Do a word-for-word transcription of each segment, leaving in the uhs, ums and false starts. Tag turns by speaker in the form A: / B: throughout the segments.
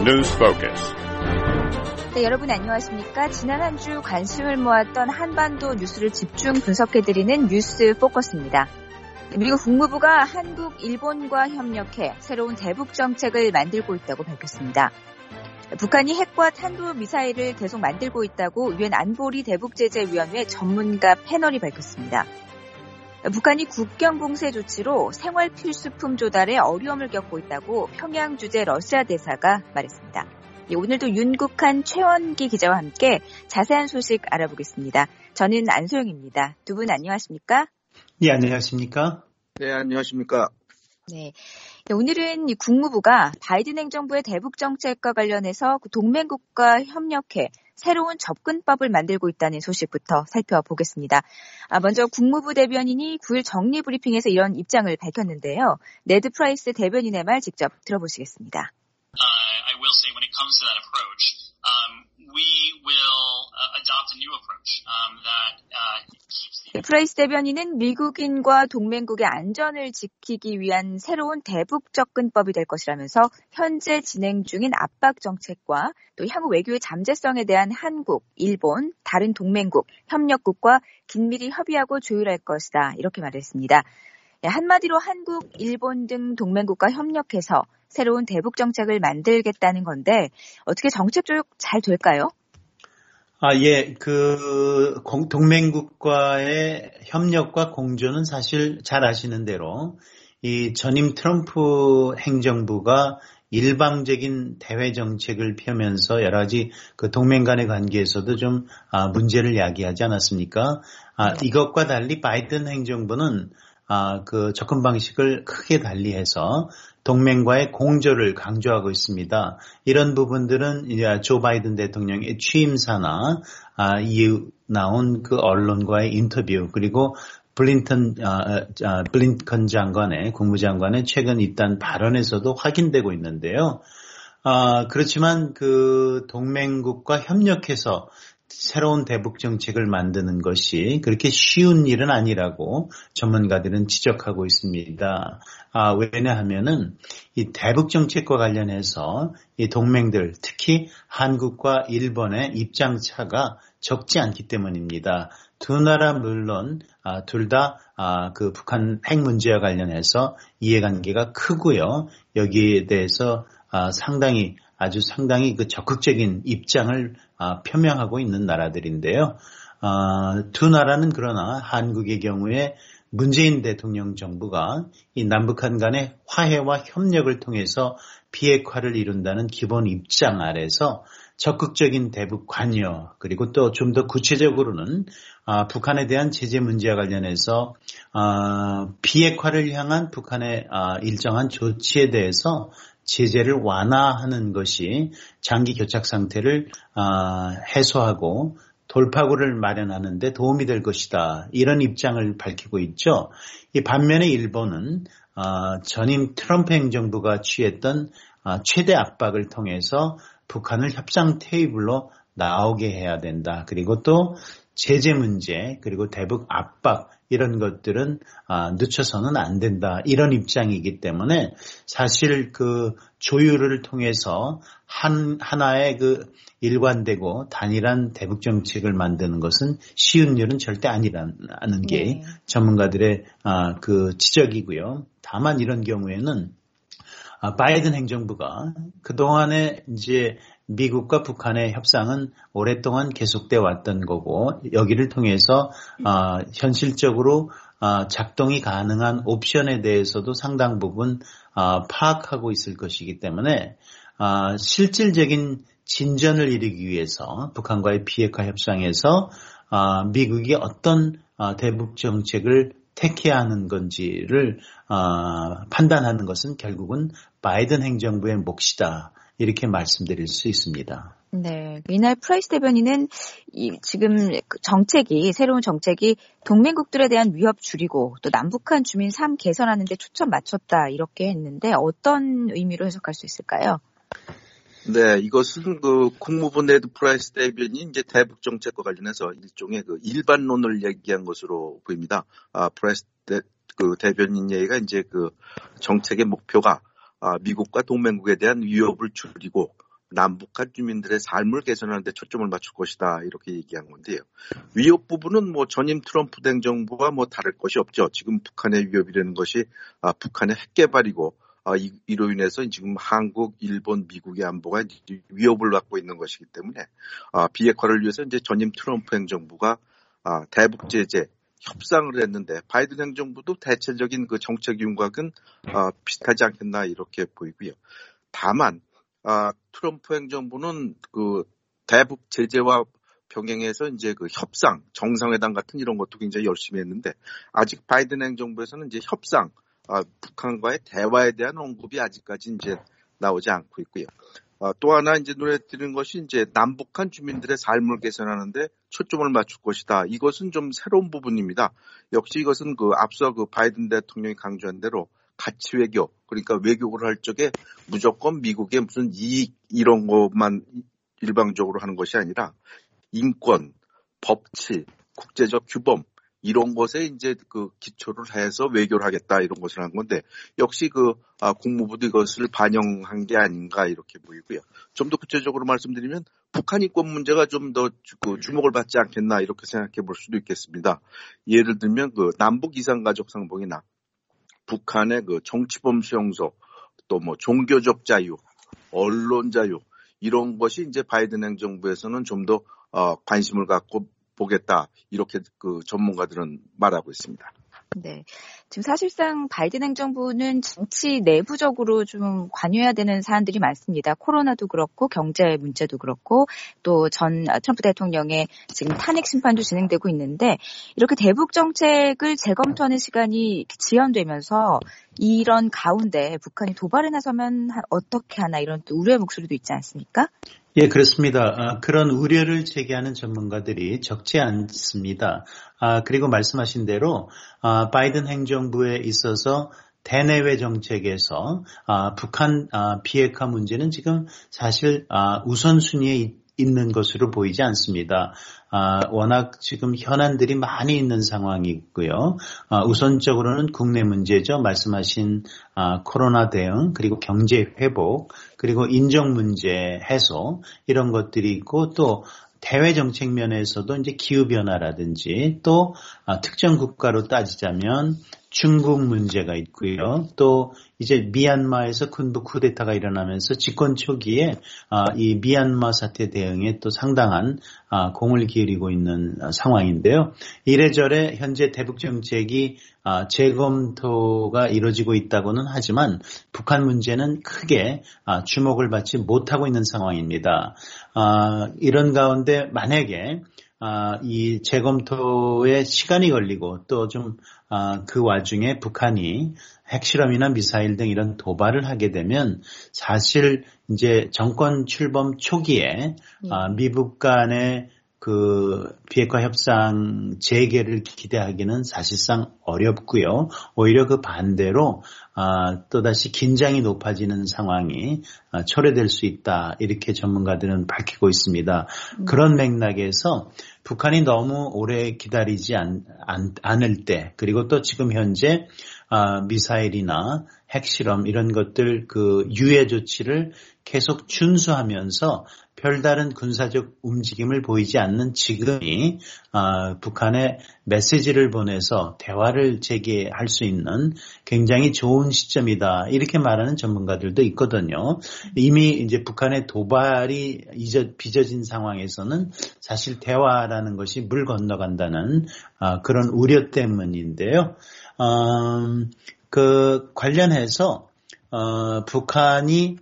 A: News Focus.
B: 네, 여러분 안녕하십니까? 지난 한 주 관심을 모았던 한반도 뉴스를 집중 분석해드리는 뉴스 포커스입니다. 미국 국무부가 한국, 일본과 협력해 새로운 대북 정책을 만들고 있다고 밝혔습니다. 북한이 핵과 탄도미사일을 계속 만들고 있다고 유엔 안보리 대북제재위원회 전문가 패널이 밝혔습니다. 북한이 국경 봉쇄 조치로 생활 필수품 조달에 어려움을 겪고 있다고 평양 주재 러시아 대사가 말했습니다. 오늘도 윤국한 최원기 기자와 함께 자세한 소식 알아보겠습니다. 저는 안소영입니다. 두 분 안녕하십니까?
C: 네, 안녕하십니까?
D: 네, 안녕하십니까?
B: 네. 오늘은 국무부가 바이든 행정부의 대북 정책과 관련해서 동맹국과 협력해 새로운 접근법을 만들고 있다는 소식부터 살펴보겠습니다. 먼저 국무부 대변인이 구일 정리 브리핑에서 이런 입장을 밝혔는데요. 네드 프라이스 대변인의 말 직접 들어보시겠습니다.
E: Uh, I will say when it comes to that approach, um, we will uh, adopt a new approach um, that uh, keeps the...
B: 프라이스 대변인은 미국인과 동맹국의 안전을 지키기 위한 새로운 대북 접근법이 될 것이라면서 현재 진행 중인 압박 정책과 또 향후 외교의 잠재성에 대한 한국, 일본, 다른 동맹국, 협력국과 긴밀히 협의하고 조율할 것이다. 이렇게 말했습니다. 한마디로 한국, 일본 등 동맹국과 협력해서 새로운 대북 정책을 만들겠다는 건데 어떻게 정책 조율 잘 될까요?
C: 아, 예, 그 동맹국과의 협력과 공조는 사실 잘 아시는 대로 이 전임 트럼프 행정부가 일방적인 대외 정책을 펴면서 여러 가지 그 동맹 간의 관계에서도 좀 아, 문제를 야기하지 않았습니까? 아, 이것과 달리 바이든 행정부는 아, 그 접근 방식을 크게 달리해서 동맹과의 공조를 강조하고 있습니다. 이런 부분들은 이제 조 바이든 대통령의 취임사나 아, 이후 나온 그 언론과의 인터뷰 그리고 블린턴 아, 아, 블린컨 장관의 국무장관의 최근 잇단 발언에서도 확인되고 있는데요. 아, 그렇지만 그 동맹국과 협력해서 새로운 대북 정책을 만드는 것이 그렇게 쉬운 일은 아니라고 전문가들은 지적하고 있습니다. 아, 왜냐하면은 이 대북 정책과 관련해서 이 동맹들, 특히 한국과 일본의 입장 차가 적지 않기 때문입니다. 두 나라 물론 아, 둘 다 아, 그 북한 핵 문제와 관련해서 이해관계가 크고요. 여기에 대해서 아, 상당히 아주 상당히 그 적극적인 입장을 아, 표명하고 있는 나라들인데요. 아, 두 나라는 그러나 한국의 경우에 문재인 대통령 정부가 이 남북한 간의 화해와 협력을 통해서 비핵화를 이룬다는 기본 입장 아래서 적극적인 대북 관여 그리고 또 좀 더 구체적으로는 아, 북한에 대한 제재 문제와 관련해서 아, 비핵화를 향한 북한의 아, 일정한 조치에 대해서 제재를 완화하는 것이 장기 교착 상태를 해소하고 돌파구를 마련하는 데 도움이 될 것이다. 이런 입장을 밝히고 있죠. 이 반면에 일본은 전임 트럼프 행정부가 취했던 최대 압박을 통해서 북한을 협상 테이블로 나오게 해야 된다. 그리고 또 제재 문제 그리고 대북 압박 이런 것들은 아, 늦춰서는 안 된다. 이런 입장이기 때문에 사실 그 조율을 통해서 한 하나의 그 일관되고 단일한 대북 정책을 만드는 것은 쉬운 일은 절대 아니라는 게
B: 네.
C: 전문가들의 아, 그 지적이고요. 다만 이런 경우에는 아, 바이든 행정부가 그동안에 이제 미국과 북한의 협상은 오랫동안 계속돼 왔던 거고 여기를 통해서 아, 현실적으로 아, 작동이 가능한 옵션에 대해서도 상당 부분 아, 파악하고 있을 것이기 때문에 아, 실질적인 진전을 이루기 위해서 북한과의 비핵화 협상에서 아, 미국이 어떤 아, 대북 정책을 택해야 하는 건지를 아, 판단하는 것은 결국은 바이든 행정부의 몫이다. 이렇게 말씀드릴 수 있습니다.
B: 네, 이날 프라이스 대변인은 이 지금 정책이 새로운 정책이 동맹국들에 대한 위협 줄이고 또 남북한 주민 삶 개선하는 데 초점 맞췄다 이렇게 했는데 어떤 의미로 해석할 수 있을까요?
D: 네, 이것은 그 국무부 네드 프라이스 대변인이 이제 대북 정책과 관련해서 일종의 그 일반론을 얘기한 것으로 보입니다. 아, 프라이스 대, 그 대변인 얘기가 이제 그 정책의 목표가 아, 미국과 동맹국에 대한 위협을 줄이고 남북한 주민들의 삶을 개선하는 데 초점을 맞출 것이다. 이렇게 얘기한 건데요. 위협 부분은 뭐 전임 트럼프 행정부와 뭐 다를 것이 없죠. 지금 북한의 위협이라는 것이 아, 북한의 핵 개발이고 아, 이, 이로 인해서 지금 한국, 일본, 미국의 안보가 위협을 받고 있는 것이기 때문에 아, 비핵화를 위해서 이제 전임 트럼프 행정부가 아, 대북 제재 협상을 했는데 바이든 행정부도 대체적인 그 정책 윤곽은 아, 비슷하지 않겠나 이렇게 보이고요. 다만 아, 트럼프 행정부는 그 대북 제재와 병행해서 이제 그 협상, 정상회담 같은 이런 것도 굉장히 열심히 했는데 아직 바이든 행정부에서는 이제 협상, 아, 북한과의 대화에 대한 언급이 아직까지 이제 나오지 않고 있고요. 아, 또 하나 이제 눈에 띄는 것이 이제 남북한 주민들의 삶을 개선하는데 초점을 맞출 것이다. 이것은 좀 새로운 부분입니다. 역시 이것은 그 앞서 그 바이든 대통령이 강조한 대로 가치 외교, 그러니까 외교를 할 적에 무조건 미국의 무슨 이익 이런 것만 일방적으로 하는 것이 아니라 인권, 법치, 국제적 규범 이런 것에 이제 그 기초를 해서 외교를 하겠다 이런 것을 한 건데 역시 그 아, 국무부도 이것을 반영한 게 아닌가 이렇게 보이고요. 좀 더 구체적으로 말씀드리면 북한 인권 문제가 좀 더 그 주목을 받지 않겠나 이렇게 생각해 볼 수도 있겠습니다. 예를 들면 그 남북 이산가족 상봉이나 북한의 그 정치범 수용소 또 뭐 종교적 자유, 언론 자유 이런 것이 이제 바이든 행정부에서는 좀 더 어, 관심을 갖고 보겠다 이렇게 그 전문가들은 말하고 있습니다.
B: 네, 지금 사실상 바이든 행정부는 정치 내부적으로 좀 관여해야 되는 사안들이 많습니다. 코로나도 그렇고 경제 문제도 그렇고 또 전 트럼프 대통령의 지금 탄핵 심판도 진행되고 있는데 이렇게 대북 정책을 재검토하는 시간이 지연되면서 이런 가운데 북한이 도발에 나서면 어떻게 하나 이런 또 우려의 목소리도 있지 않습니까?
C: 예, 그렇습니다. 아, 그런 우려를 제기하는 전문가들이 적지 않습니다. 아, 그리고 말씀하신 대로 아, 바이든 행정부에 있어서 대내외 정책에서 아, 북한 아, 비핵화 문제는 지금 사실 아, 우선순위에 있는 것으로 보이지 않습니다. 아, 워낙 지금 현안들이 많이 있는 상황이고요. 아, 우선적으로는 국내 문제죠. 말씀하신 아, 코로나 대응, 그리고 경제 회복, 그리고 인정 문제 해소 이런 것들이 있고 또 대외 정책 면에서도 이제 기후 변화라든지 또 아, 특정 국가로 따지자면 중국 문제가 있고요. 또 이제 미얀마에서 군부 쿠데타가 일어나면서 집권 초기에 아, 이 미얀마 사태 대응에 또 상당한 아, 공을 기울이고 있는 상황인데요. 이래저래 현재 대북 정책이 아, 재검토가 이루어지고 있다고는 하지만 북한 문제는 크게 아, 주목을 받지 못하고 있는 상황입니다. 아, 이런 가운데 만약에 아, 이 재검토에 시간이 걸리고 또 좀 아, 그 와중에 북한이 핵실험이나 미사일 등 이런 도발을 하게 되면 사실 이제 정권 출범 초기에 예. 아, 미북 간의 그 비핵화 협상 재개를 기대하기는 사실상 어렵고요. 오히려 그 반대로 아, 또다시 긴장이 높아지는 상황이 아, 초래될 수 있다. 이렇게 전문가들은 밝히고 있습니다. 음. 그런 맥락에서 북한이 너무 오래 기다리지 않, 않, 않을 때 그리고 또 지금 현재 아, 미사일이나 핵실험 이런 것들 그 유예 조치를 계속 준수하면서 별다른 군사적 움직임을 보이지 않는 지금이 아, 북한에 메시지를 보내서 대화를 재개할 수 있는 굉장히 좋은 시점이다. 이렇게 말하는 전문가들도 있거든요. 이미 이제 북한의 도발이 잊어, 빚어진 상황에서는 사실 대화라는 것이 물 건너간다는 아, 그런 우려 때문인데요. 음, 그 관련해서 어, 북한이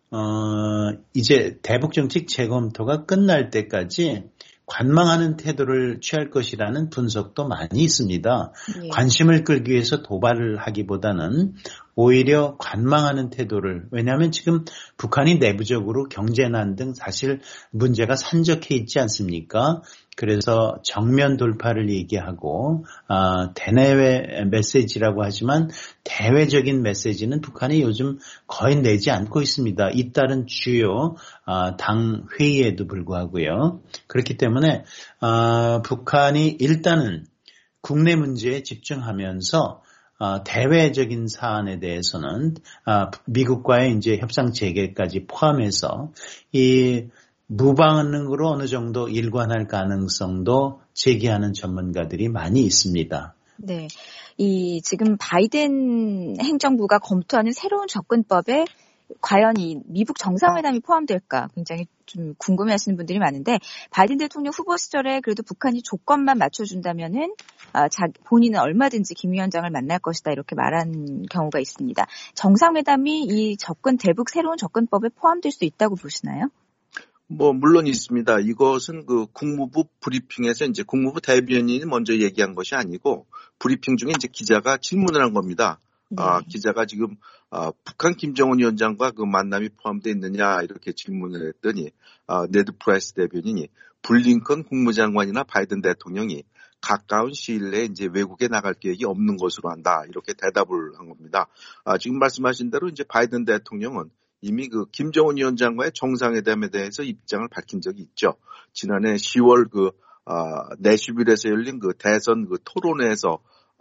C: 어, 이제 대북 정책 재검토가 끝날 때까지 관망하는 태도를 취할 것이라는 분석도 많이 있습니다. 네. 관심을 끌기 위해서 도발을 하기보다는 오히려 관망하는 태도를, 왜냐하면 지금 북한이 내부적으로 경제난 등 사실 문제가 산적해 있지 않습니까? 그래서 정면 돌파를 얘기하고 아, 대내외 메시지라고 하지만 대외적인 메시지는 북한이 요즘 거의 내지 않고 있습니다. 잇따른 주요 아, 당 회의에도 불구하고요. 그렇기 때문에 아, 북한이 일단은 국내 문제에 집중하면서 어, 대외적인 사안에 대해서는 어, 미국과의 이제 협상 재개까지 포함해서 이 무반응으로 어느 정도 일관할 가능성도 제기하는 전문가들이 많이 있습니다.
B: 네, 이 지금 바이든 행정부가 검토하는 새로운 접근법에 과연 이 미북 정상회담이 포함될까 굉장히 좀 궁금해하시는 분들이 많은데 바이든 대통령 후보 시절에 그래도 북한이 조건만 맞춰준다면은 아, 자, 본인은 얼마든지 김 위원장을 만날 것이다 이렇게 말한 경우가 있습니다. 정상회담이 이 접근 대북 새로운 접근법에 포함될 수 있다고 보시나요?
D: 뭐 물론 있습니다. 이것은 그 국무부 브리핑에서 이제 국무부 대변인이 먼저 얘기한 것이 아니고 브리핑 중에 이제 기자가 질문을 한 겁니다. 네. 아, 기자가 지금 아, 북한 김정은 위원장과 그 만남이 포함되어 있느냐 이렇게 질문을 했더니 아, 네드 프라이스 대변인이 블링컨 국무장관이나 바이든 대통령이 가까운 시일 내에 이제 외국에 나갈 계획이 없는 것으로 한다 이렇게 대답을 한 겁니다. 아, 지금 말씀하신 대로 이제 바이든 대통령은 이미 그 김정은 위원장과의 정상회담에 대해서 입장을 밝힌 적이 있죠. 지난해 시월 그 아, 내슈빌에서 열린 그 대선 그 토론회에서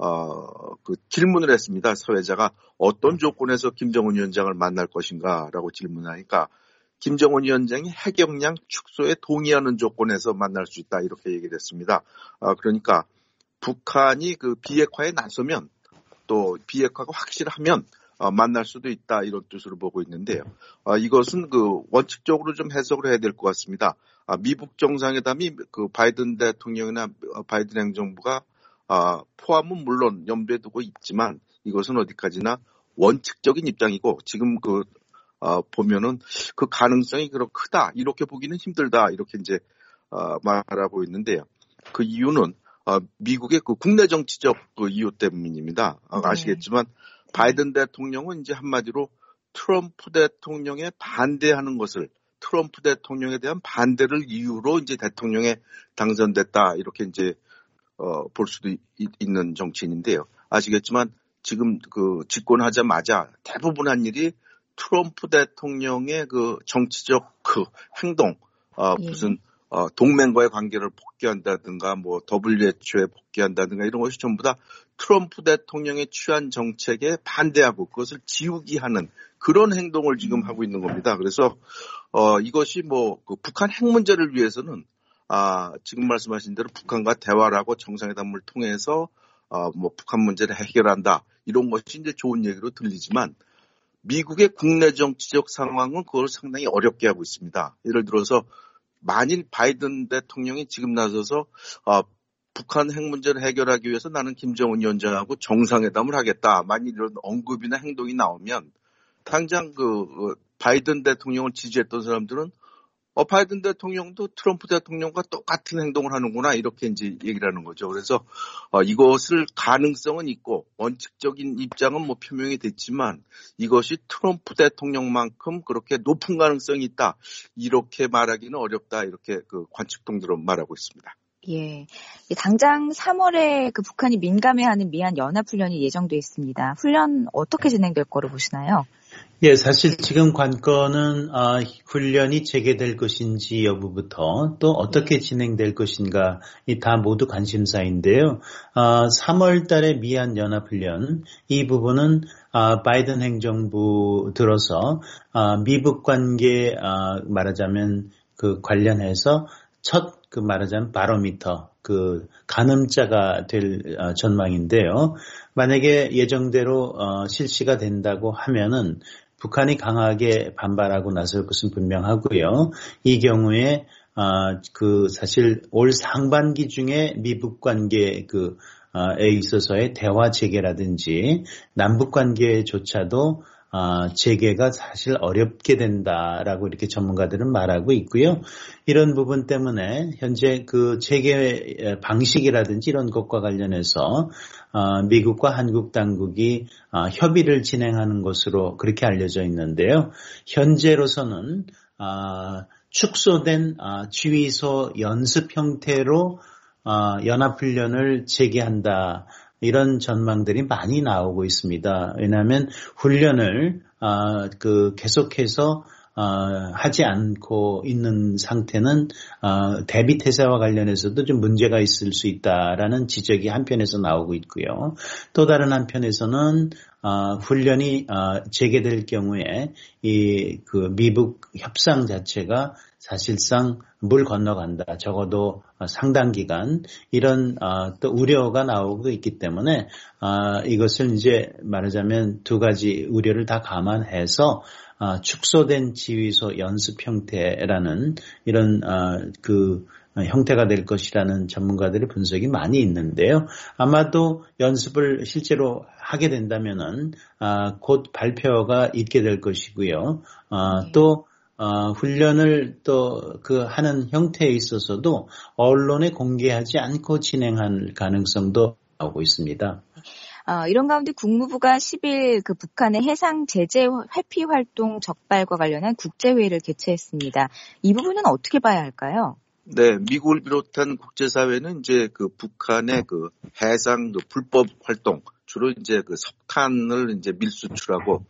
D: 어, 그 질문을 했습니다. 사회자가 어떤 조건에서 김정은 위원장을 만날 것인가라고 질문하니까 김정은 위원장이 핵역량 축소에 동의하는 조건에서 만날 수 있다 이렇게 얘기를 했습니다. 아, 그러니까 북한이 그 비핵화에 나서면 또 비핵화가 확실하면 어, 만날 수도 있다 이런 뜻으로 보고 있는데요. 어, 이것은 그 원칙적으로 좀 해석을 해야 될 것 같습니다. 아, 미북 정상회담이 그 바이든 대통령이나 바이든 행정부가 아, 포함은 물론 염두에 두고 있지만 이것은 어디까지나 원칙적인 입장이고 지금 그 어, 보면은 그 가능성이 그렇게 크다 이렇게 보기는 힘들다 이렇게 이제 어, 말하고 있는데요. 그 이유는 어, 미국의 그 국내 정치적 그 이유 때문입니다. 네. 아시겠지만 바이든 대통령은 이제 한마디로 트럼프 대통령에 반대하는 것을 트럼프 대통령에 대한 반대를 이유로 이제 대통령에 당선됐다 이렇게 이제 어, 볼 수도 있, 있는 정치인인데요. 아시겠지만 지금 그 집권하자마자 대부분 한 일이 트럼프 대통령의 그 정치적 그 행동, 어, 무슨 어, 동맹과의 관계를 복귀한다든가 뭐 더블유에이치오에 복귀한다든가 이런 것이 전부 다 트럼프 대통령의 취한 정책에 반대하고 그것을 지우기 하는 그런 행동을 지금 하고 있는 겁니다. 그래서 어, 이것이 뭐 그 북한 핵 문제를 위해서는 아, 지금 말씀하신 대로 북한과 대화를 하고 정상회담을 통해서 어, 뭐 북한 문제를 해결한다 이런 것이 이제 좋은 얘기로 들리지만 미국의 국내 정치적 상황은 그걸 상당히 어렵게 하고 있습니다. 예를 들어서 만일 바이든 대통령이 지금 나서서 어, 북한 핵 문제를 해결하기 위해서 나는 김정은 위원장하고 정상회담을 하겠다. 만일 이런 언급이나 행동이 나오면 당장 그 바이든 대통령을 지지했던 사람들은 어, 바이든 대통령도 트럼프 대통령과 똑같은 행동을 하는구나 이렇게 이제 얘기를 하는 거죠. 그래서 어, 이것을 가능성은 있고 원칙적인 입장은 뭐 표명이 됐지만 이것이 트럼프 대통령만큼 그렇게 높은 가능성이 있다 이렇게 말하기는 어렵다 이렇게 그 관측통들은 말하고 있습니다.
B: 예, 당장 삼월에 그 북한이 민감해하는 미한 연합훈련이 예정돼 있습니다. 훈련 어떻게 진행될 거로 보시나요?
C: 예, 사실 지금 관건은 아, 훈련이 재개될 것인지 여부부터 또 어떻게 진행될 것인가 이 다 모두 관심사인데요. 아, 삼월 달에 미한 연합훈련 이 부분은 아, 바이든 행정부 들어서 아, 미북 관계 아, 말하자면 그 관련해서 첫 그 말하자면 바로미터 그 가늠자가 될 어, 전망인데요. 만약에 예정대로 어, 실시가 된다고 하면은 북한이 강하게 반발하고 나설 것은 분명하고요. 이 경우에 어, 그 사실 올 상반기 중에 미북 관계 그 어, 에 있어서의 대화 재개라든지 남북 관계조차도 아, 재개가 사실 어렵게 된다라고 이렇게 전문가들은 말하고 있고요. 이런 부분 때문에 현재 그 재개 방식이라든지 이런 것과 관련해서 아, 미국과 한국 당국이 아, 협의를 진행하는 것으로 그렇게 알려져 있는데요. 현재로서는 아, 축소된 아, 지휘소 연습 형태로 아, 연합훈련을 재개한다. 이런 전망들이 많이 나오고 있습니다. 왜냐하면 훈련을 아, 그 계속해서 어, 하지 않고 있는 상태는 어, 대비 태세와 관련해서도 좀 문제가 있을 수 있다라는 지적이 한편에서 나오고 있고요. 또 다른 한편에서는 어, 훈련이 어, 재개될 경우에 이 그 미북 협상 자체가 사실상 물 건너간다. 적어도 상당 기간 이런 어, 또 우려가 나오고 있기 때문에 어, 이것을 이제 말하자면 두 가지 우려를 다 감안해서 어, 축소된 지휘소 연습 형태라는 이런 어, 그 형태가 될 것이라는 전문가들의 분석이 많이 있는데요. 아마도 연습을 실제로 하게 된다면은 아, 곧 발표가 있게 될 것이고요. 아, 또 어, 훈련을 또 그 하는 형태에 있어서도 언론에 공개하지 않고 진행할 가능성도 나오고 있습니다.
B: 어, 이런 가운데 국무부가 십 일 그 북한의 해상 제재 회피 활동 적발과 관련한 국제회의를 개최했습니다. 이 부분은 어떻게 봐야 할까요?
D: 네, 미국을 비롯한 국제사회는 이제 그 북한의 그 해상 그 불법 활동, 주로 이제 그 석탄을 이제 밀수출하고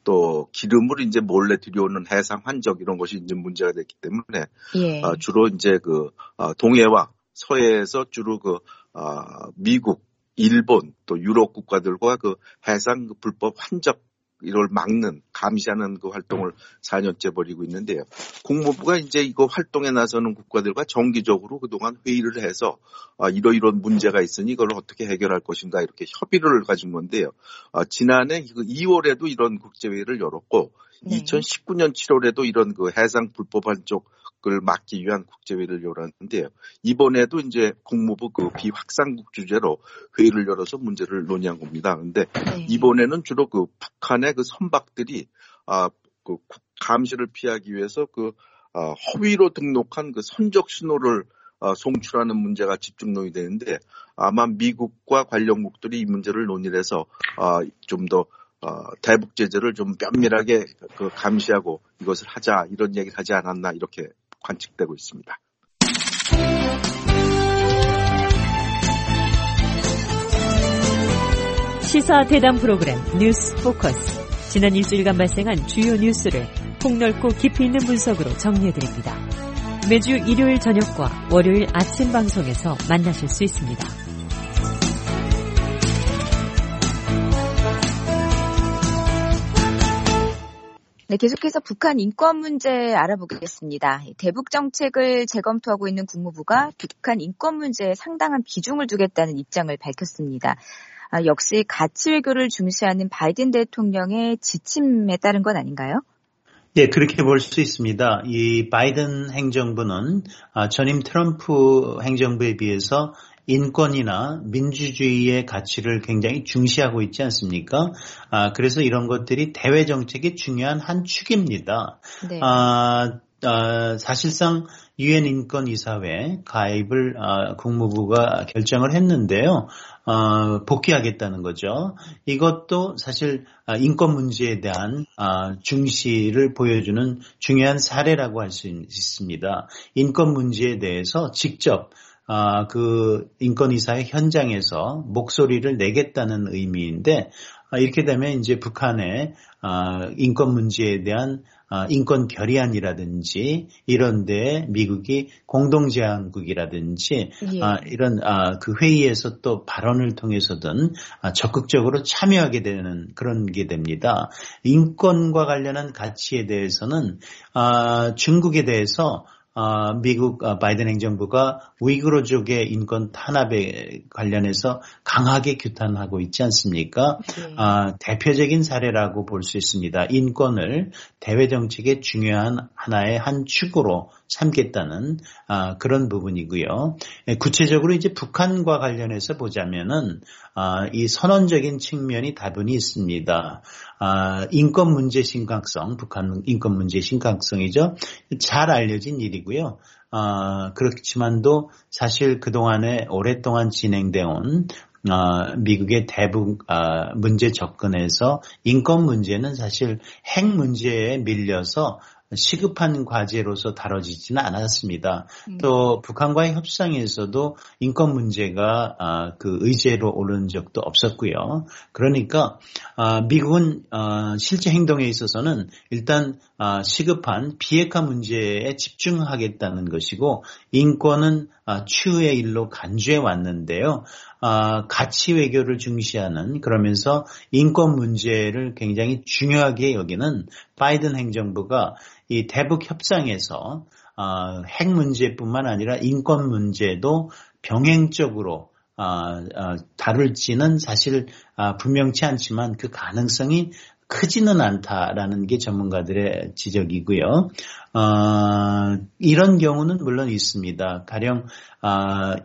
D: 또 기름을 이제 몰래 들여오는 해상 환적 이런 것이 이제 문제가 됐기 때문에
B: 예.
D: 어, 주로 이제 그 어, 동해와 서해에서 주로 그 어, 미국, 일본 또 유럽 국가들과 그 해상 그 불법 환적 이걸 막는 감시하는 그 활동을 사 년째 벌이고 있는데요. 국무부가 이제 이거 활동에 나서는 국가들과 정기적으로 그동안 회의를 해서 아, 이러이런 문제가 있으니 이걸 어떻게 해결할 것인가 이렇게 협의를 가진 건데요. 아, 지난해 이월에도 이런 국제회의를 열었고 네. 이천십구 년 칠월에도 이런 그 해상 불법 환적을 막기 위한 국제회의를 열었는데요. 이번에도 이제 국무부 그 비확산국 주제로 회의를 열어서 문제를 논의한 겁니다. 그런데 네. 이번에는 주로 그 북한의 그 선박들이 아, 그 감시를 피하기 위해서 그 아, 허위로 등록한 그 선적 신호를 아, 송출하는 문제가 집중 논의되는데 아마 미국과 관련국들이 이 문제를 논의를 해서 아, 좀 더 어, 대북 제재를 좀 면밀하게 그 감시하고 이것을 하자 이런 얘기를 하지 않았나 이렇게 관측되고 있습니다.
A: 시사 대담 프로그램 뉴스 포커스. 지난 일주일간 발생한 주요 뉴스를 폭넓고 깊이 있는 분석으로 정리해드립니다. 매주 일요일 저녁과 월요일 아침 방송에서 만나실 수 있습니다.
B: 네, 계속해서 북한 인권 문제 알아보겠습니다. 대북 정책을 재검토하고 있는 국무부가 북한 인권 문제에 상당한 비중을 두겠다는 입장을 밝혔습니다. 아, 역시 가치 외교를 중시하는 바이든 대통령의 지침에 따른 건 아닌가요?
C: 예, 그렇게 볼 수 있습니다. 이 바이든 행정부는 전임 트럼프 행정부에 비해서 인권이나 민주주의의 가치를 굉장히 중시하고 있지 않습니까? 아, 그래서 이런 것들이 대외 정책의 중요한 한 축입니다. 네. 아, 아, 사실상 유엔 인권이사회 가입을 아, 국무부가 결정을 했는데요. 어, 복귀하겠다는 거죠. 이것도 사실 인권 문제에 대한 중시를 보여주는 중요한 사례라고 할 수 있습니다. 인권 문제에 대해서 직접 아, 그 인권이사회 현장에서 목소리를 내겠다는 의미인데 아, 이렇게 되면 이제 북한의 아, 인권 문제에 대한 아, 인권 결의안이라든지 이런 데 미국이 공동제안국이라든지 예. 아, 이런 아, 그 회의에서 또 발언을 통해서든 아, 적극적으로 참여하게 되는 그런 게 됩니다. 인권과 관련한 가치에 대해서는 아, 중국에 대해서 아, 미국 아, 바이든 행정부가 우이그르족의 인권 탄압에 관련해서 강하게 규탄하고 있지 않습니까? 네. 아, 대표적인 사례라고 볼 수 있습니다. 인권을 대외 정책의 중요한 하나의 한 축으로 삼겠다는 아, 그런 부분이고요. 구체적으로 이제 북한과 관련해서 보자면은 아, 이 선언적인 측면이 다분히 있습니다. 아, 인권 문제 심각성, 북한 인권 문제 심각성이죠. 잘 알려진 일이고요. 아, 그렇지만도 사실 그동안에 오랫동안 진행되어 온 어, 미국의 대북 어, 문제 접근에서 인권 문제는 사실 핵 문제에 밀려서 시급한 과제로서 다뤄지지는 않았습니다.
B: 음.
C: 또 북한과의 협상에서도 인권 문제가 아, 그 의제로 오른 적도 없었고요. 그러니까 아, 미국은 아, 실제 행동에 있어서는 일단 아, 시급한 비핵화 문제에 집중하겠다는 것이고 인권은 아, 추후의 일로 간주해 왔는데요. 아, 가치 외교를 중시하는 그러면서 인권 문제를 굉장히 중요하게 여기는 바이든 행정부가 이 대북 협상에서 아, 핵 문제뿐만 아니라 인권 문제도 병행적으로 아, 아, 다룰지는 사실 아, 분명치 않지만 그 가능성이 크지는 않다라는 게 전문가들의 지적이고요. 어, 이런 경우는 물론 있습니다. 가령 아,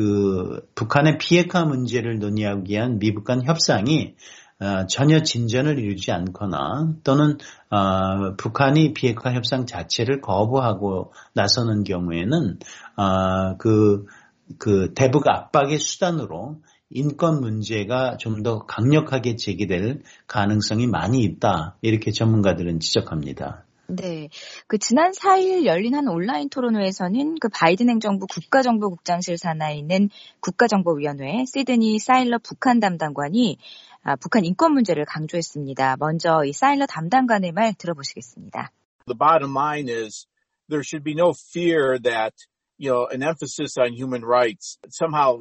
C: 그 북한의 비핵화 문제를 논의하기 위한 미북 간 협상이 어, 전혀 진전을 이루지 않거나 또는 어, 북한이 비핵화 협상 자체를 거부하고 나서는 경우에는 어, 그, 그 대북 압박의 수단으로 인권 문제가 좀 더 강력하게 제기될 가능성이 많이 있다. 이렇게 전문가들은 지적합니다.
B: 네. 그 지난 사 일 열린 한 온라인 토론회에서는 그 바이든 행정부 국가정보국장실 산하에 있는 국가정보위원회 시드니 사일러 북한 담당관이 아, 북한 인권 문제를 강조했습니다. 먼저 이 사일러 담당관의 말 들어보시겠습니다.
F: The bottom line is there should be no fear that, you know, an emphasis on human rights somehow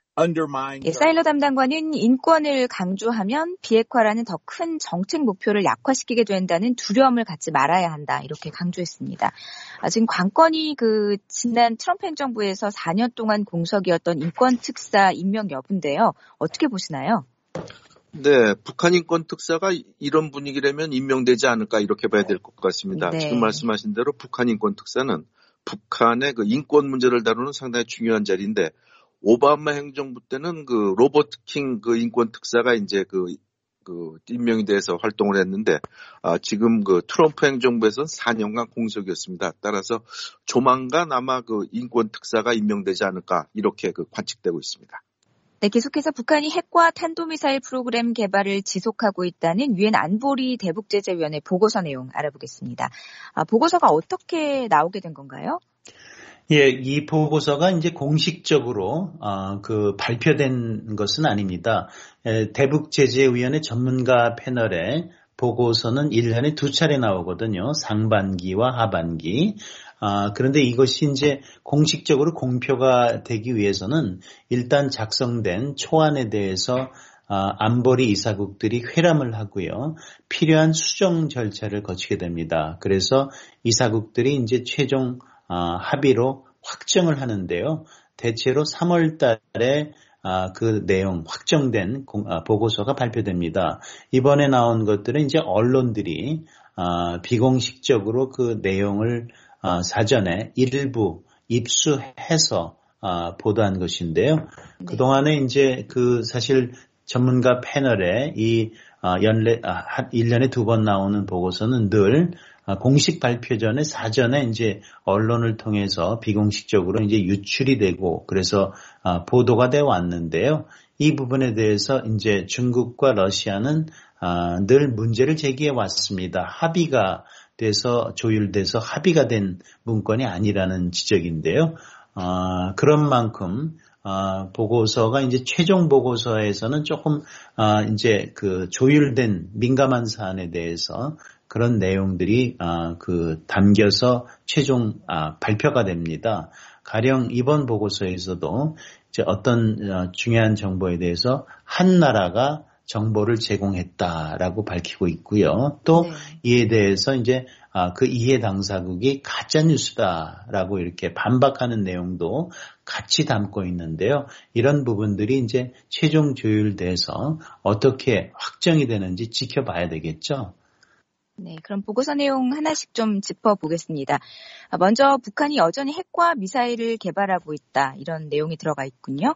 B: 예, 사일러 담당관은 인권을 강조하면 비핵화라는 더 큰 정책 목표를 약화시키게 된다는 두려움을 갖지 말아야 한다. 이렇게 강조했습니다. 아, 지금 관건이 그 지난 트럼프 행정부에서 사 년 동안 공석이었던 인권 특사 임명 여부인데요. 어떻게 보시나요?
D: 네, 북한 인권 특사가 이런 분위기라면 임명되지 않을까 이렇게 봐야 될 것 같습니다.
B: 네.
D: 지금 말씀하신 대로 북한 인권 특사는 북한의 그 인권 문제를 다루는 상당히 중요한 자리인데 오바마 행정부 때는 그 로버트 킹 그 인권 특사가 이제 그, 그 임명이 돼서 활동을 했는데 아, 지금 그 트럼프 행정부에서는 사 년간 공석이었습니다. 따라서 조만간 아마 그 인권 특사가 임명되지 않을까 이렇게 그 관측되고 있습니다.
B: 네, 계속해서 북한이 핵과 탄도미사일 프로그램 개발을 지속하고 있다는 유엔 안보리 대북제재위원회 보고서 내용 알아보겠습니다. 아, 보고서가 어떻게 나오게 된 건가요?
C: 예, 이 보고서가 이제 공식적으로 어, 그 발표된 것은 아닙니다. 에, 대북제재위원회 전문가 패널의 보고서는 일 년에 두 차례 나오거든요. 상반기와 하반기. 아, 그런데 이것이 이제 공식적으로 공표가 되기 위해서는 일단 작성된 초안에 대해서 아, 안보리 이사국들이 회람을 하고요. 필요한 수정 절차를 거치게 됩니다. 그래서 이사국들이 이제 최종 아, 합의로 확정을 하는데요. 대체로 삼월 달에 아, 그 내용 확정된 공, 아, 보고서가 발표됩니다. 이번에 나온 것들은 이제 언론들이 아, 비공식적으로 그 내용을 아, 사전에 일부 입수해서 아, 보도한 것인데요. 네. 그동안에 이제 그 사실 전문가 패널에 이 아, 연례 아, 일 년에 두 번 나오는 보고서는 늘 아, 공식 발표 전에 사전에 이제 언론을 통해서 비공식적으로 이제 유출이 되고 그래서 아, 보도가 되어 왔는데요. 이 부분에 대해서 이제 중국과 러시아는 아, 늘 문제를 제기해 왔습니다. 합의가 돼서 조율돼서 합의가 된 문건이 아니라는 지적인데요. 아, 그런 만큼 아, 보고서가 이제 최종 보고서에서는 조금 아, 이제 그 조율된 민감한 사안에 대해서 그런 내용들이 아, 그 담겨서 최종 아, 발표가 됩니다. 가령 이번 보고서에서도 이제 어떤 어, 중요한 정보에 대해서 한 나라가 정보를 제공했다라고 밝히고 있고요. 또 네. 이에 대해서 이제 아, 그 이해 당사국이 가짜 뉴스다라고 이렇게 반박하는 내용도 같이 담고 있는데요. 이런 부분들이 이제 최종 조율돼서 어떻게 확정이 되는지 지켜봐야 되겠죠.
B: 네, 그럼 보고서 내용 하나씩 좀 짚어보겠습니다. 먼저 북한이 여전히 핵과 미사일을 개발하고 있다 이런 내용이 들어가 있군요.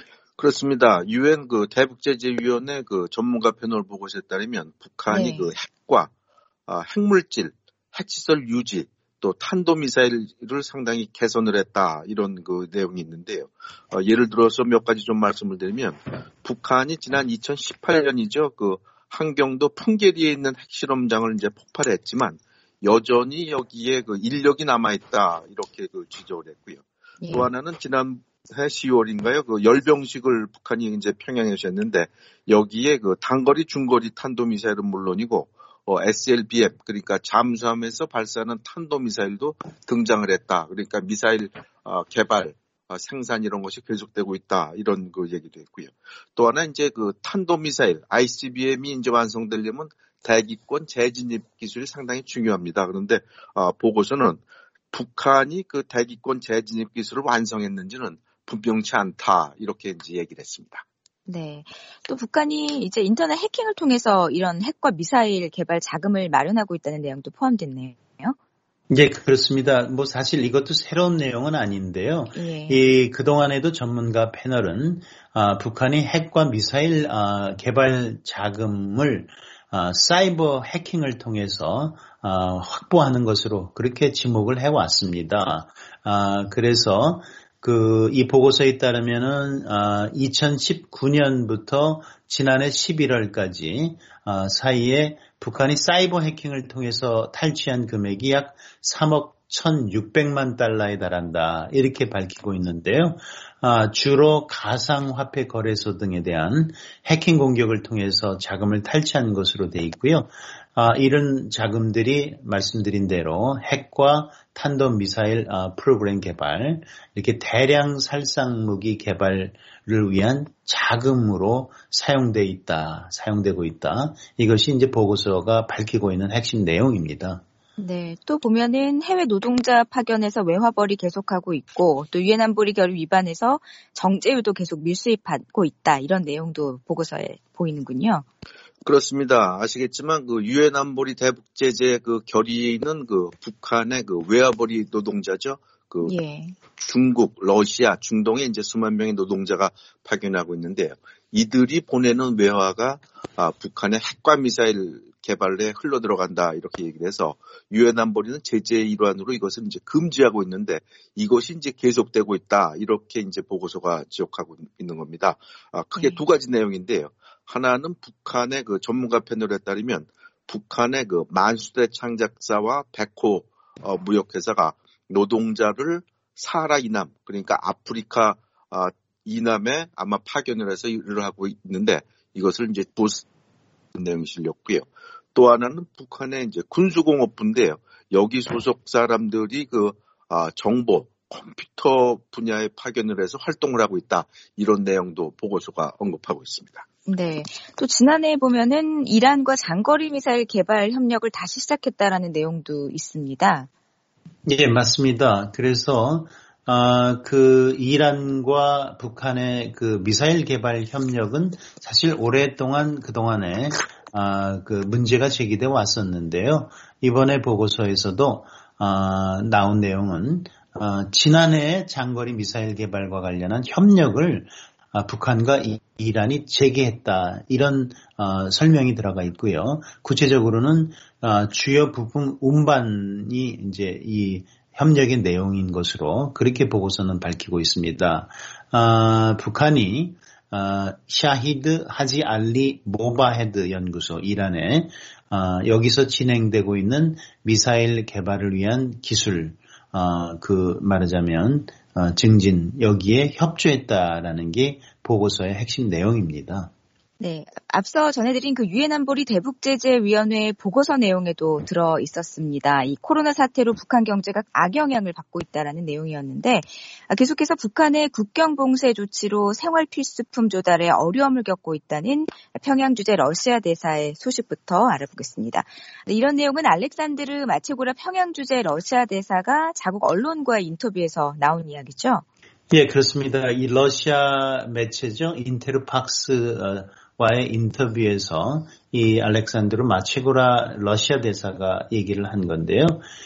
D: 그렇습니다. 유엔 그 대북제재위원회 그 전문가 패널 보고서에 따르면 북한이 네. 그 핵과 아, 핵물질, 핵시설 유지, 또 탄도미사일을 상당히 개선을 했다 이런 그 내용이 있는데요. 어, 예를 들어서 몇 가지 좀 말씀을 드리면 북한이 지난 이천십팔 년이죠. 그 한경도 풍계리에 있는 핵실험장을 이제 폭발했지만 여전히 여기에 그 인력이 남아있다 이렇게 그 지적을 했고요.
B: 예.
D: 또 하나는 지난해 시월인가요? 그 열병식을 북한이 이제 평양에서 했는데 여기에 그 단거리, 중거리 탄도미사일은 물론이고 어, 에스엘비엠 그러니까 잠수함에서 발사하는 탄도미사일도 등장을 했다. 그러니까 미사일 어, 개발, 어, 생산 이런 것이 계속되고 있다. 이런 그 얘기도 했고요. 또 하나 이제 그 탄도미사일 아이씨비엠이 이제 완성되려면 대기권 재진입 기술이 상당히 중요합니다. 그런데 어, 보고서는 북한이 그 대기권 재진입 기술을 완성했는지는 분명치 않다. 이렇게 이제 얘기를 했습니다.
B: 네. 또 북한이 이제 인터넷 해킹을 통해서 이런 핵과 미사일 개발 자금을 마련하고 있다는 내용도 포함됐네요.
C: 네, 그렇습니다. 뭐 사실 이것도 새로운 내용은 아닌데요.
B: 예.
C: 이 그동안에도 전문가 패널은 아, 북한이 핵과 미사일 아, 개발 자금을 아, 사이버 해킹을 통해서 아, 확보하는 것으로 그렇게 지목을 해왔습니다. 아, 그래서 그 이 보고서에 따르면은 아, 이천십구 년부터 지난해 십일월까지 아, 사이에 북한이 사이버 해킹을 통해서 탈취한 금액이 약 삼억 천육백만 달러에 달한다. 이렇게 밝히고 있는데요. 아, 주로 가상화폐 거래소 등에 대한 해킹 공격을 통해서 자금을 탈취한 것으로 돼 있고요. 아, 이런 자금들이 말씀드린 대로 핵과 탄도미사일 아, 프로그램 개발, 이렇게 대량 살상 무기 개발을 위한 자금으로 사용돼 있다, 사용되고 있다. 이것이 이제 보고서가 밝히고 있는 핵심 내용입니다.
B: 네, 또 보면은 해외 노동자 파견에서 외화벌이 계속하고 있고 또 유엔 안보리 결의 위반해서 정제유도 계속 밀수입하고 있다. 이런 내용도 보고서에 보이는군요.
D: 그렇습니다. 아시겠지만 그 유엔 안보리 대북 제재 그 결의는 그 북한의 그 외화벌이 노동자죠. 그
B: 예.
D: 중국, 러시아, 중동에 이제 수만 명의 노동자가 파견하고 있는데요. 이들이 보내는 외화가 아, 북한의 핵과 미사일 개발에 흘러 들어간다 이렇게 얘기를 해서 유엔 안보리는 제재의 일환으로 이것을 이제 금지하고 있는데 이것이 이제 계속되고 있다 이렇게 이제 보고서가 지적하고 있는 겁니다. 아, 크게 네. 두 가지 내용인데요. 하나는 북한의 그 전문가 패널에 따르면 북한의 그 만수대 창작사와 백호 어, 무역회사가 노동자를 사하라 이남 그러니까 아프리카 어, 이남에 아마 파견을 해서 일을 하고 있는데 이것을 이제 보스 내용이 실렸고요. 또 하나는 북한의 이제 군수공업부인데요. 여기 소속 사람들이 그 아, 정보 컴퓨터 분야에 파견을 해서 활동을 하고 있다. 이런 내용도 보고서가 언급하고 있습니다.
B: 네. 또 지난해에 보면은 이란과 장거리 미사일 개발 협력을 다시 시작했다라는 내용도 있습니다.
C: 예, 맞습니다. 그래서 아, 그 이란과 북한의 그 미사일 개발 협력은 사실 오랫동안 그동안에 아, 그 문제가 제기돼 왔었는데요. 이번에 보고서에서도 아, 나온 내용은 아, 지난해 장거리 미사일 개발과 관련한 협력을 아, 북한과 이, 이란이 재개했다 이런 어, 설명이 들어가 있고요. 구체적으로는 어, 주요 부품 운반이 이제 이 협력의 내용인 것으로 그렇게 보고서는 밝히고 있습니다. 아, 북한이 아, 샤히드 하지 알리 모바헤드 연구소 이란에 아, 여기서 진행되고 있는 미사일 개발을 위한 기술 어, 그 말하자면 어, 증진 여기에 협조했다라는 게 보고서의 핵심 내용입니다.
B: 네, 앞서 전해드린 그 유엔 안보리 대북제재위원회 보고서 내용에도 들어 있었습니다. 이 코로나 사태로 북한 경제가 악영향을 받고 있다라는 내용이었는데 계속해서 북한의 국경 봉쇄 조치로 생활 필수품 조달에 어려움을 겪고 있다는 평양 주재 러시아 대사의 소식부터 알아보겠습니다. 이런 내용은 알렉산드르 마체고라 평양 주재 러시아 대사가 자국 언론과의 인터뷰에서 나온 이야기죠?
C: 예, 그렇습니다. 이 러시아 매체죠. 인테르팍스 와의 인터뷰에서 이 알렉산드르 마체고라 러시아 대사가 얘기를 한 건데요.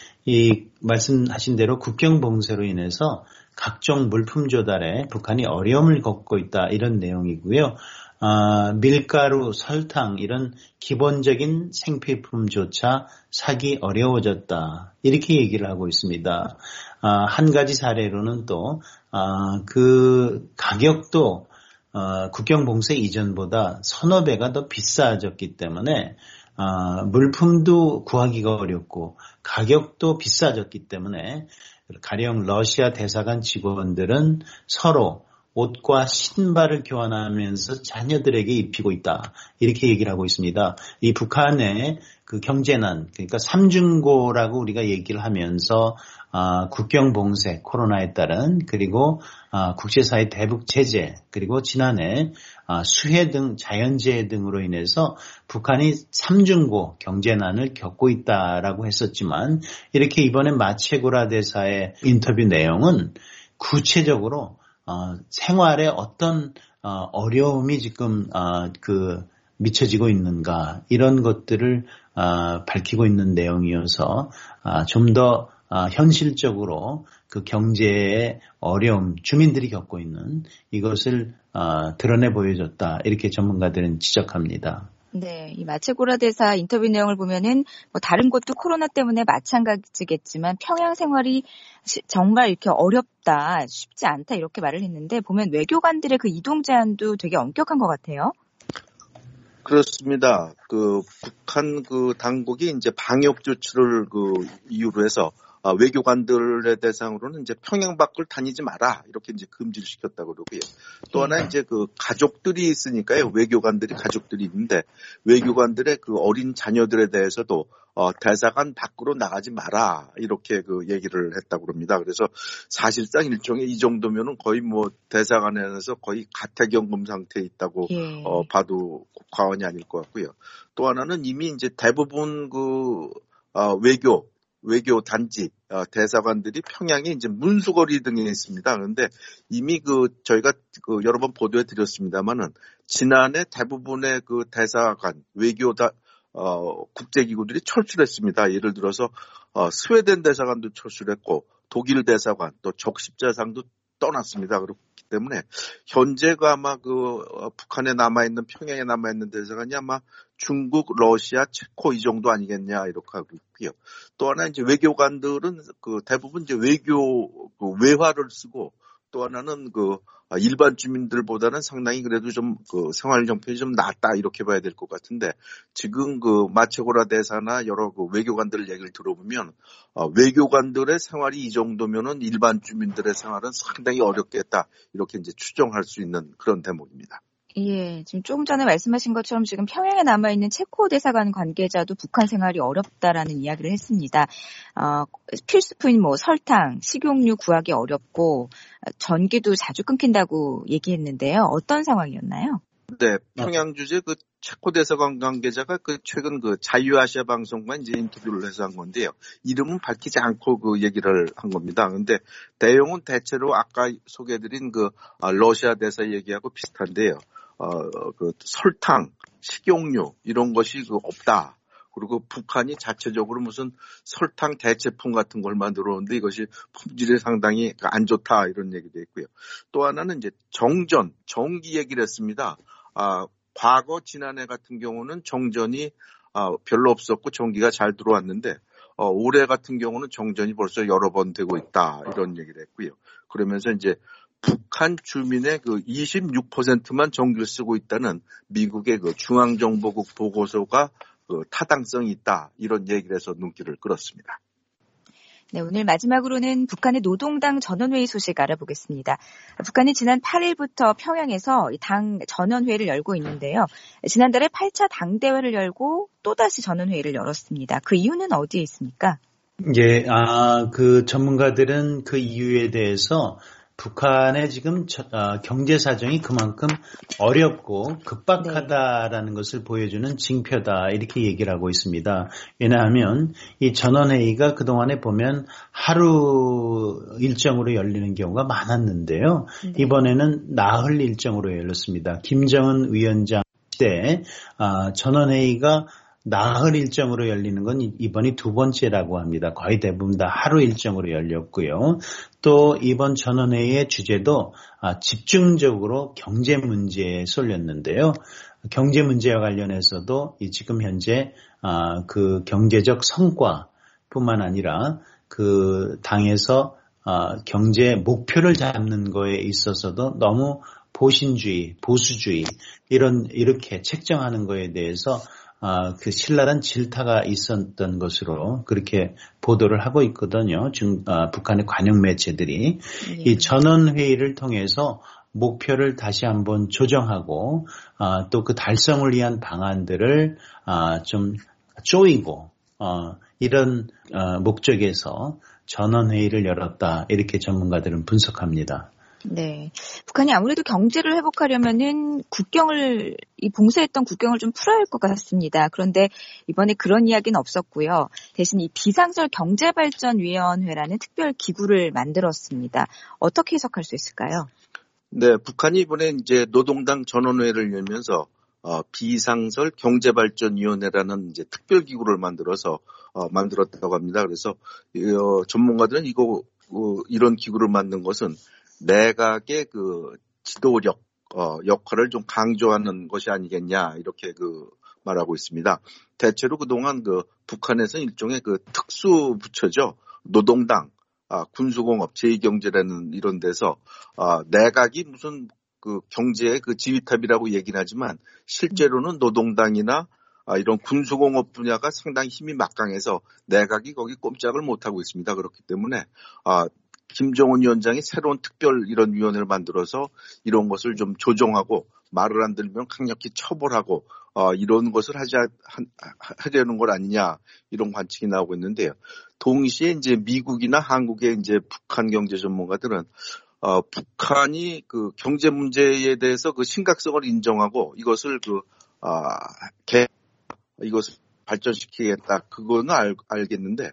C: 이 말씀하신 대로 국경 봉쇄로 인해서 각종 물품 조달에 북한이 어려움을 겪고 있다 이런 내용이고요. 아, 밀가루, 설탕 이런 기본적인 생필품조차 사기 어려워졌다 이렇게 얘기를 하고 있습니다. 아, 한 가지 사례로는 또 아, 그 가격도 어, 국경 봉쇄 이전보다 서너 배가 더 비싸졌기 때문에 어, 물품도 구하기가 어렵고 가격도 비싸졌기 때문에 가령 러시아 대사관 직원들은 서로 옷과 신발을 교환하면서 자녀들에게 입히고 있다. 이렇게 얘기를 하고 있습니다. 이 북한의 그 경제난, 그러니까 삼중고라고 우리가 얘기를 하면서 아, 국경 봉쇄, 코로나에 따른 그리고 아, 국제사회 대북 제재 그리고 지난해 아, 수해 등 자연재해 등으로 인해서 북한이 삼중고 경제난을 겪고 있다라고 했었지만 이렇게 이번에 마체고라 대사의 인터뷰 내용은 구체적으로 어, 생활에 어떤 어, 어려움이 지금 어, 그 미쳐지고 있는가 이런 것들을 어, 밝히고 있는 내용이어서 어, 좀 더 어, 현실적으로 그 경제의 어려움, 주민들이 겪고 있는 이것을 어, 드러내 보여줬다. 이렇게 전문가들은 지적합니다.
B: 네, 이 마체고라 대사 인터뷰 내용을 보면은 뭐 다른 곳도 코로나 때문에 마찬가지겠지만 평양 생활이 정말 이렇게 어렵다, 쉽지 않다 이렇게 말을 했는데 보면 외교관들의 그 이동 제한도 되게 엄격한 것 같아요.
D: 그렇습니다. 그 북한 그 당국이 이제 방역 조치를 그 이유로 해서 아, 외교관들의 대상으로는 이제 평양 밖을 다니지 마라 이렇게 이제 금지를 시켰다고 그러고요. 또 하나 이제 그 가족들이 있으니까요. 외교관들이 가족들이 있는데 외교관들의 그 어린 자녀들에 대해서도 어, 대사관 밖으로 나가지 마라 이렇게 그 얘기를 했다고 그럽니다. 그래서 사실상 일종의 이 정도면은 거의 뭐 대사관에서 거의 가택연금 상태에 있다고 예. 어, 봐도 과언이 아닐 것 같고요. 또 하나는 이미 이제 대부분 그 어, 외교 외교 단지 어, 대사관들이 평양에 이제 문수거리 등에 있습니다. 그런데 이미 그 저희가 그 여러 번 보도해 드렸습니다만은 지난해 대부분의 그 대사관 외교다 어, 국제기구들이 철수했습니다. 예를 들어서 어, 스웨덴 대사관도 철수했고 독일 대사관 또 적십자상도 떠났습니다. 그렇기 때문에 현재가 아마 그 어, 북한에 남아있는 평양에 남아있는 대사관이 아마 중국, 러시아, 체코 이 정도 아니겠냐 이렇게 하고 있고요. 또 하나 이제 외교관들은 그 대부분 이제 외교 그 외화를 쓰고 또 하나는 그 일반 주민들보다는 상당히 그래도 좀 그 생활 형편이 좀 낫다 이렇게 봐야 될 것 같은데 지금 그 마체고라 대사나 여러 그 외교관들 얘기를 들어보면 어, 외교관들의 생활이 이 정도면은 일반 주민들의 생활은 상당히 어렵겠다 이렇게 이제 추정할 수 있는 그런 대목입니다.
B: 예, 지금 조금 전에 말씀하신 것처럼 지금 평양에 남아있는 체코 대사관 관계자도 북한 생활이 어렵다라는 이야기를 했습니다. 어, 필수품인 뭐 설탕, 식용유 구하기 어렵고 전기도 자주 끊긴다고 얘기했는데요. 어떤 상황이었나요?
D: 네, 평양 주재 그 체코 대사관 관계자가 그 최근 그 자유아시아 방송과 이제 인터뷰를 해서 한 건데요. 이름은 밝히지 않고 그 얘기를 한 겁니다. 그런데 내용은 대체로 아까 소개해드린 그 러시아 대사 얘기하고 비슷한데요. 어, 그 설탕, 식용유 이런 것이 그 없다. 그리고 북한이 자체적으로 무슨 설탕 대체품 같은 걸 만들었는데 이것이 품질이 상당히 안 좋다 이런 얘기도 있고요. 또 하나는 이제 정전, 전기 얘기를 했습니다. 아, 과거 지난해 같은 경우는 정전이 아, 별로 없었고 전기가 잘 들어왔는데 어, 올해 같은 경우는 정전이 벌써 여러 번 되고 있다 이런 얘기를 했고요. 그러면서 이제 북한 주민의 그 이십육 퍼센트만 전기를 쓰고 있다는 미국의 그 중앙정보국 보고서가 그 타당성이 있다 이런 얘기를 해서 눈길을 끌었습니다.
B: 네, 오늘 마지막으로는 북한의 노동당 전원회의 소식 알아보겠습니다. 북한이 지난 팔 일부터 평양에서 당 전원회의를 열고 있는데요. 지난달에 팔 차 당대회를 열고 또다시 전원회의를 열었습니다. 그 이유는 어디에 있습니까?
C: 예, 아, 그 전문가들은 그 이유에 대해서 북한의 지금 경제 사정이 그만큼 어렵고 급박하다라는 네. 것을 보여주는 징표다 이렇게 얘기를 하고 있습니다. 왜냐하면 이 전원회의가 그동안에 보면 하루 일정으로 열리는 경우가 많았는데요. 네. 이번에는 나흘 일정으로 열렸습니다. 김정은 위원장 때 전원회의가 나흘 일정으로 열리는 건 이번이 두 번째라고 합니다. 거의 대부분 다 하루 일정으로 열렸고요. 또 이번 전원회의의 주제도 집중적으로 경제 문제에 쏠렸는데요. 경제 문제와 관련해서도 지금 현재 그 경제적 성과뿐만 아니라 그 당에서 경제 목표를 잡는 거에 있어서도 너무 보신주의, 보수주의 이런 이렇게 책정하는 거에 대해서 아, 그 신랄한 질타가 있었던 것으로 그렇게 보도를 하고 있거든요. 중, 아, 북한의 관영 매체들이. 예. 이 전원회의를 통해서 목표를 다시 한번 조정하고 아, 또 그 달성을 위한 방안들을 아, 좀 쪼이고 어, 이런 어, 목적에서 전원회의를 열었다. 이렇게 전문가들은 분석합니다.
B: 네. 북한이 아무래도 경제를 회복하려면은 국경을, 이 봉쇄했던 국경을 좀 풀어야 할 것 같습니다. 그런데 이번에 그런 이야기는 없었고요. 대신 이 비상설 경제발전위원회라는 특별 기구를 만들었습니다. 어떻게 해석할 수 있을까요?
D: 네, 북한이 이번에 이제 노동당 전원회의를 열면서 어, 비상설 경제발전위원회라는 이제 특별 기구를 만들어서 어, 만들었다고 합니다. 그래서 어, 전문가들은 이거 어, 이런 기구를 만든 것은 내각의 그 지도력, 어, 역할을 좀 강조하는 것이 아니겠냐, 이렇게 그 말하고 있습니다. 대체로 그동안 그 북한에서 일종의 그 특수 부처죠. 노동당, 아, 군수공업, 제이 경제라는 이런 데서, 아, 내각이 무슨 그 경제의 그 지휘탑이라고 얘기는 하지만 실제로는 노동당이나 아, 이런 군수공업 분야가 상당히 힘이 막강해서 내각이 거기 꼼짝을 못하고 있습니다. 그렇기 때문에, 아, 김정은 위원장이 새로운 특별 이런 위원회를 만들어서 이런 것을 좀 조정하고 말을 안 들면 강력히 처벌하고 어, 이런 것을 하자 하, 하려는 것 아니냐 이런 관측이 나오고 있는데요. 동시에 이제 미국이나 한국의 이제 북한 경제 전문가들은 어, 북한이 그 경제 문제에 대해서 그 심각성을 인정하고 이것을 그 아, 개 이것을 발전시키겠다 그거는 알, 알겠는데.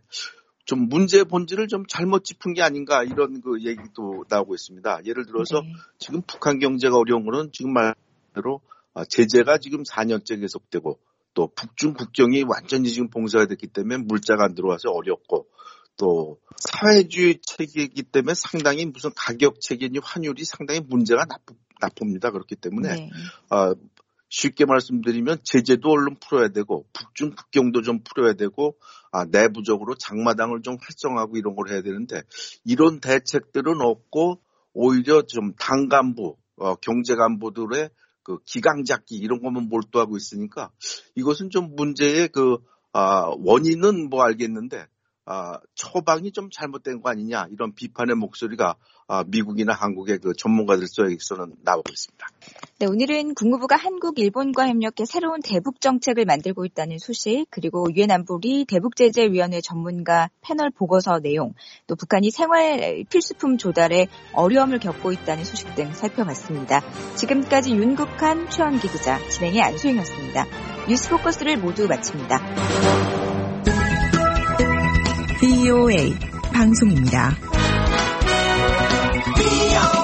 D: 좀 문제의 본질을 좀 잘못 짚은 게 아닌가 이런 그 얘기도 나오고 있습니다. 예를 들어서 네. 지금 북한 경제가 어려운 거는 지금 말대로 제재가 지금 사 년째 계속되고 또 북중 국경이 완전히 지금 봉쇄가 됐기 때문에 물자가 안 들어와서 어렵고 또 사회주의 체계이기 때문에 상당히 무슨 가격 체계니 환율이 상당히 문제가 나쁘, 나쁩니다. 그렇기 때문에 네. 어, 쉽게 말씀드리면 제재도 얼른 풀어야 되고 북중 국경도 좀 풀어야 되고 아, 내부적으로 장마당을 좀 활성화하고 이런 걸 해야 되는데 이런 대책들은 없고 오히려 좀 당 간부, 어, 경제 간부들의 그 기강 잡기 이런 것만 몰두하고 있으니까 이것은 좀 문제의 그 아, 원인은 뭐 알겠는데 아, 처방이 좀 잘못된 거 아니냐 이런 비판의 목소리가 아, 미국이나 한국의 그 전문가들 사이에서는 나오고 있습니다.
B: 네, 오늘은 국무부가 한국, 일본과 협력해 새로운 대북 정책을 만들고 있다는 소식, 그리고 유엔 안보리 대북제재위원회 전문가 패널 보고서 내용, 또 북한이 생활 필수품 조달에 어려움을 겪고 있다는 소식 등 살펴봤습니다. 지금까지 윤국한, 최원기 기자, 진행의 안소영이었습니다. 뉴스포커스를 모두 마칩니다. 브이오에이 방송입니다.